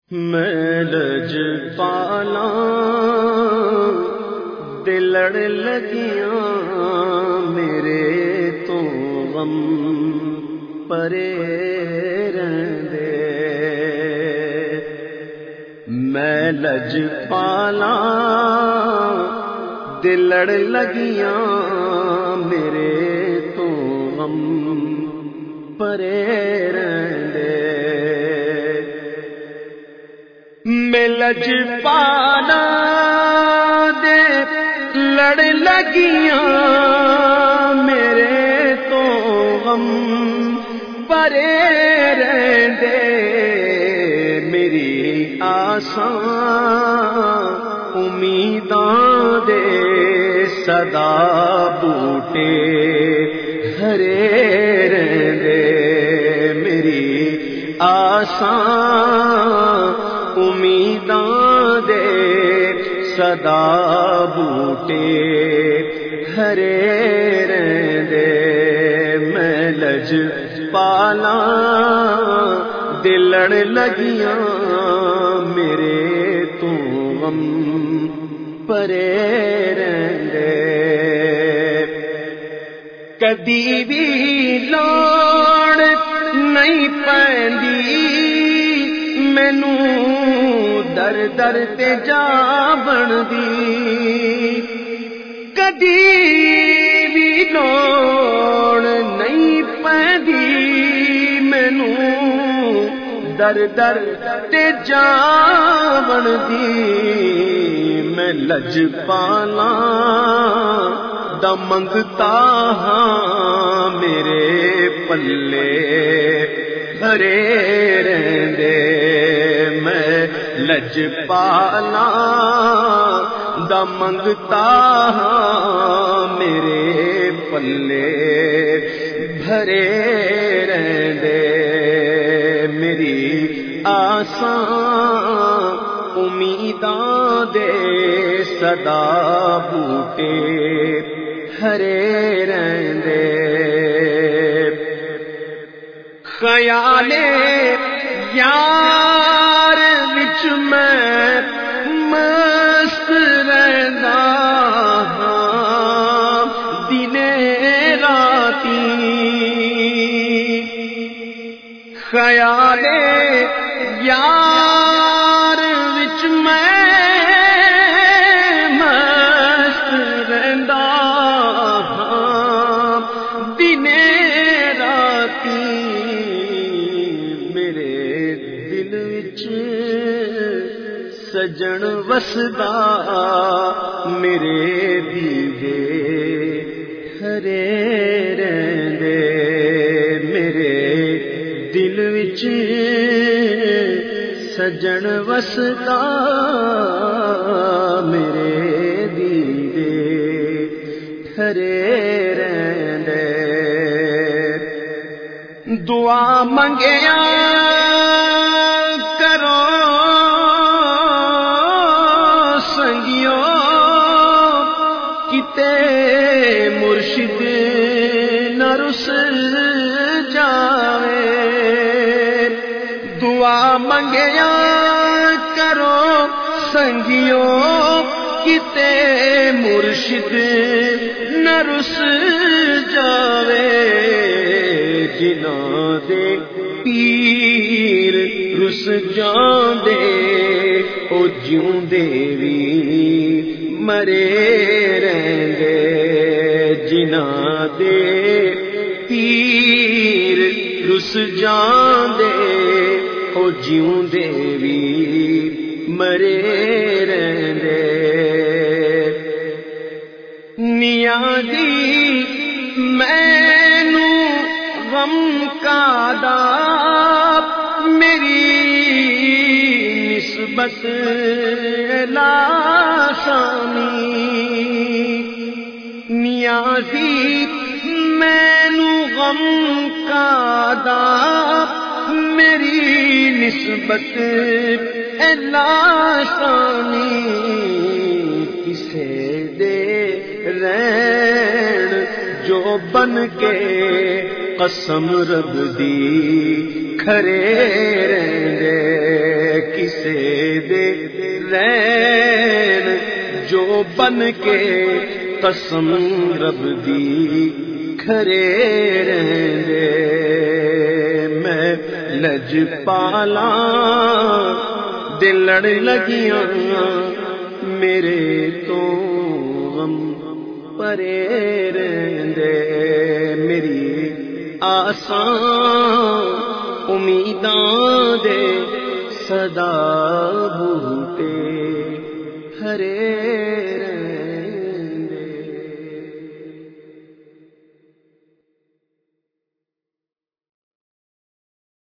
میں لج پالا دل لڑ لگیاں میرے تو غم پرے رہندے میں لج پالا دل لڑ لگیاں میرے تو غم پرے رہندے میں لج پالا دے لڑ لگیاں میرے تو غم پرے رہندے میری آساں امیداں دے صدا بوٹے ہرے رہندے میری آساں امیداں دے صدا بوٹے ہرے رہندے میں لج پالا دل لڑ لگیاں میرے تو غم پرے رہندے کدی بھی لوڑ نہیں پیندی مینوں در در تے جا بندی کدی بھی لوڑ نہیں پیندی مینوں در در تے جا بندی میں لج پالا دا منگتا ہاں میرے پلے ہرے رہندے میں لج پالا دا منگتا ہاں میرے پلے بھرے رہندے میری آساں امیداں دے صدا بوٹے ہرے رہندے خیال یار وچ میں مست رہندا ہاں دنے راتی خیال یار وچ میں مست رہندا ہاں دنے راتی میرے دل وچ سجن وسدا میرے دیدے ہرے رہندے میرے دل وچ سجن وسدا میرے دیدے ہرے رہندے دعا منگیا کرو سنگیو کتے مرشد نہ رس جاوے دعا منگیا کرو سنگیو کتے مرشد نہ رس جاوے جنہاں دے پیر رس جاندے او جیوندے وی مرے رہندے جنہاں دے پیر رس جاندے او جیوندے وی مرے رہندے نیادی مینوں غم کا دا میری نسبت لاسانی نیازی مینوں غم کا دا میری نسبت لاسانی کسے دے رہن جو بن کے قسم رب دی کھرے رہندے کسے دے رین جو بن کے قسم رب دی کھرے رہندے میں لج پالا دل لڑ لگیاں میرے تو غم پرے رہندے میری آساں امیداں دے صدا